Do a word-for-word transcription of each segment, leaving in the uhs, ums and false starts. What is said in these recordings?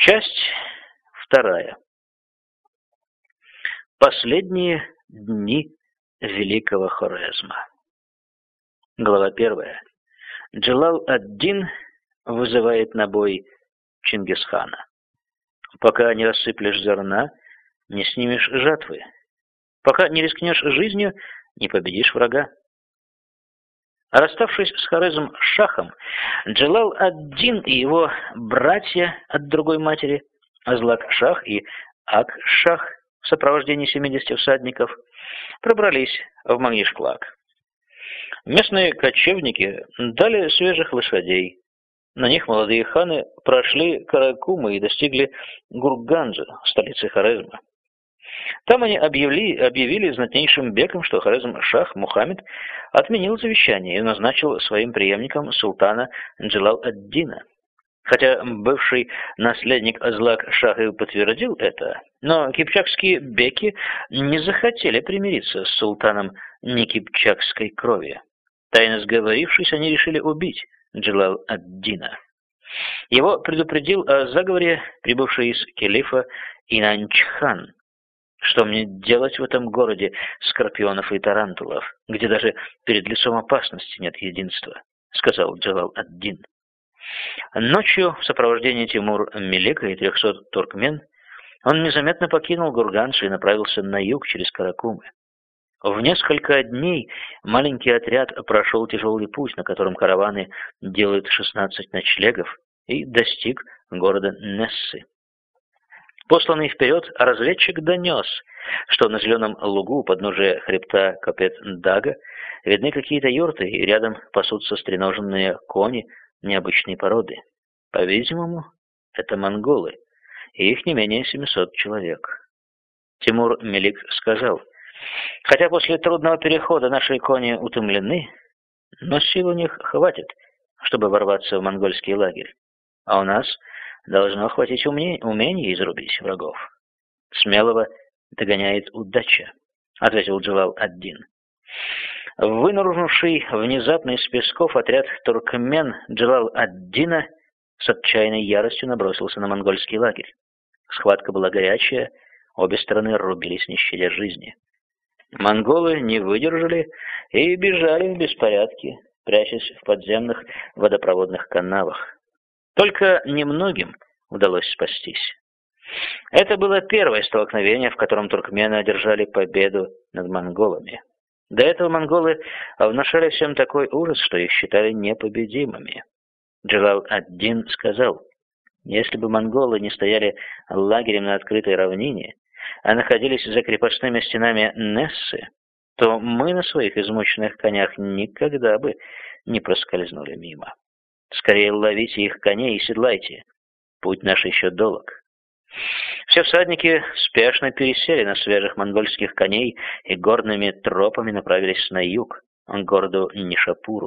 Часть вторая. Последние дни великого Хорезма. Глава первая. Джалал-ад-Дин вызывает на бой Чингисхана. Пока не рассыплешь зерна, не снимешь жатвы. Пока не рискнешь жизнью, не победишь врага. Расставшись с Хорезм-шахом, Джалал-ад-Дин и его братья от другой матери, Азлак-шах и Ак-шах в сопровождении семидесяти всадников, пробрались в Маниш-Клак. Местные кочевники дали свежих лошадей. На них молодые ханы прошли Каракумы и достигли Гурганджа, столицы Хорезма. Там они объявили, объявили знатнейшим бекам, что Хорезм-шах Мухаммед отменил завещание и назначил своим преемником султана Джалал-ад-Дина. Хотя бывший наследник Азлак-шах и подтвердил это, но кипчакские беки не захотели примириться с султаном некипчакской крови. Тайно сговорившись, они решили убить Джалал-ад-Дина. Его предупредил о заговоре прибывший из Келифа Инанчхан. Что мне делать в этом городе скорпионов и тарантулов, где даже перед лицом опасности нет единства, сказал Джалал-ад-Дин. Ночью в сопровождении Тимур-Мелика и трехсот туркмен он незаметно покинул Гургандж и направился на юг через Каракумы. В несколько дней маленький отряд прошел тяжелый путь, на котором караваны делают шестнадцать ночлегов, и достиг города Нессы. Посланный вперед разведчик донес, что на зеленом лугу у подножия хребта Капет-Дага видны какие-то юрты, и рядом пасутся стреноженные кони необычной породы. По-видимому, это монголы, и их не менее семисот человек. Тимур-Мелик сказал: «Хотя после трудного перехода наши кони утомлены, но сил у них хватит, чтобы ворваться в монгольский лагерь, а у нас должно хватить уме... умения изрубить врагов. Смелого догоняет удача», — ответил Джалал-ад-Дин. Вынырнувший внезапно из песков отряд туркмен Джалал-ад-Дина с отчаянной яростью набросился на монгольский лагерь. Схватка была горячая, обе стороны рубились, не щадя жизни. Монголы не выдержали и бежали в беспорядке, прячась в подземных водопроводных канавах. Только немногим удалось спастись. Это было первое столкновение, в котором туркмены одержали победу над монголами. До этого монголы внушали всем такой ужас, что их считали непобедимыми. Джалал-ад-Дин сказал: «Если бы монголы не стояли лагерем на открытой равнине, а находились за крепостными стенами Нессы, то мы на своих измученных конях никогда бы не проскользнули мимо. Скорее ловите их коней и седлайте. Путь наш еще долг». Все всадники спешно пересели на свежих монгольских коней и горными тропами направились на юг, к городу Нишапуру.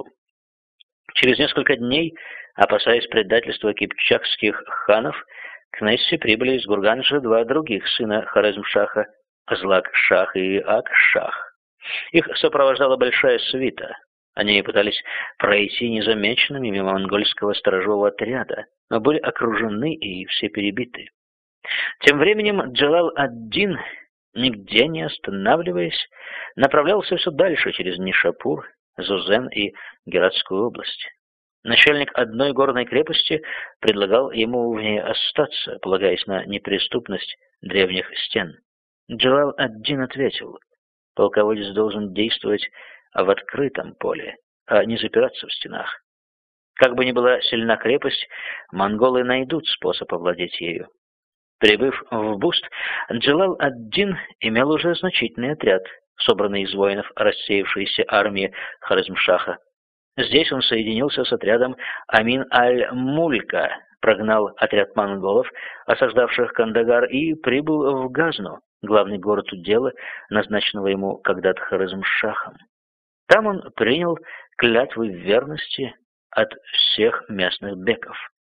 Через несколько дней, опасаясь предательства кипчакских ханов, к Нессе прибыли из Гурганджа два других сына Хорезм-шаха, Азлак-шах и Ак-шах. Их сопровождала большая свита. Они пытались пройти незамеченными мимо монгольского сторожевого отряда, но были окружены и все перебиты. Тем временем Джалал-ад-Дин, нигде не останавливаясь, направлялся все дальше через Нишапур, Зузен и Гератскую область. Начальник одной горной крепости предлагал ему в ней остаться, полагаясь на неприступность древних стен. Джалал-ад-Дин ответил: «Полководец должен действовать в открытом поле, а не запираться в стенах. Как бы ни была сильна крепость, монголы найдут способ овладеть ею». Прибыв в Буст, Джалал-ад-Дин имел уже значительный отряд, собранный из воинов рассеявшейся армии Хорезм-шаха. Здесь он соединился с отрядом Амин-аль-Мулька, прогнал отряд монголов, осаждавших Кандагар, и прибыл в Газну, главный город удела, назначенного ему когда-то Хорезм-шахом. Там он принял клятвы верности от всех местных беков.